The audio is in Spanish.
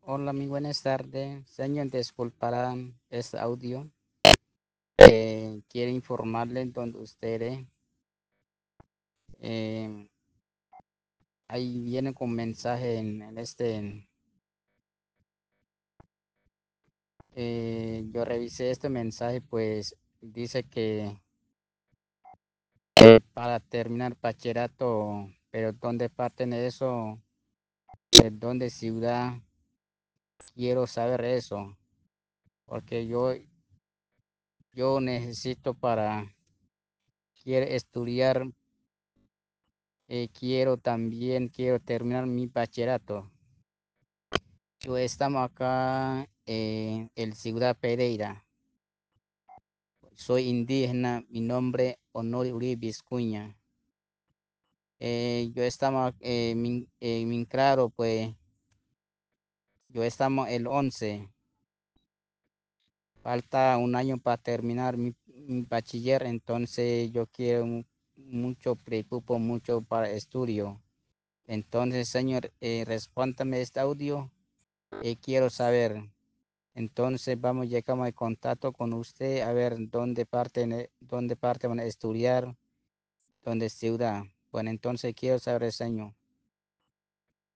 Hola, muy buenas tardes. Señor, disculpará este audio. Quiero informarle donde ustedes eh, ahí viene con mensaje yo revisé este mensaje, pues dice que para terminar bachillerato, pero ¿dónde parten de eso? ¿De dónde ciudad? Quiero saber eso, porque yo necesito quiero estudiar. Quiero terminar mi bachillerato. Yo estamos acá en el Ciudad Pereira. Soy indígena, mi nombre Honor Uribe Vizcuña. Yo estamos claro, pues yo estamos el 11. Falta un año para terminar mi bachiller, entonces yo quiero mucho, preocupo mucho para estudio. Entonces, señor, respóndame este audio. Quiero saber. Entonces llegamos en contacto con usted a ver dónde parte van a estudiar, dónde ciudad. Bueno, entonces quiero saber, señor.